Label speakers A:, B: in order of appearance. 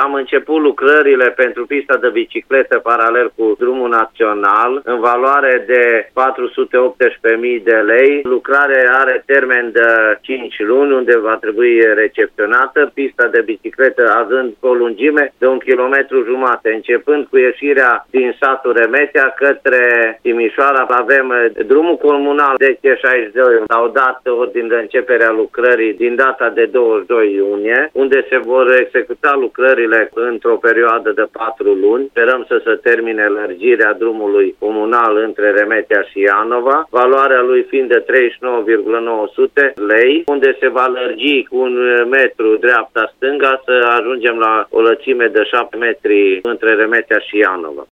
A: am început lucrările pentru pista de bicicletă paralel cu drumul național în valoare de 418.000 de lei. Lucrarea are termen de 5 luni unde va trebui recepționată. Pista de bicicletă având o lungime de 1,5 km, începând cu ieșirea din satul Remetea către Timișoara. Avem drumul comunal DT62, au dat ordin de începere a lucrării din data de 22 iunie, unde se vor executa lucrările într-o perioadă de 4 luni. Sperăm să se termine lărgirea drumului comunal între Remetea și Ianova, valoarea lui fiind de 39,900 lei, unde se va lărgi cu 1 metru dreapta-stânga să ajungem la o lățime de 7 metri între Remetea și Ianova.